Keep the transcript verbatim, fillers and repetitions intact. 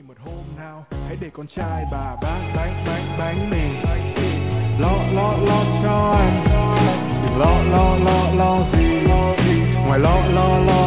một hôm nào hãy để con trai bà bán bánh bánh bánh mì, lo lo lo cho anh, đừng lo lo lo lo gì ngoài lo lo lo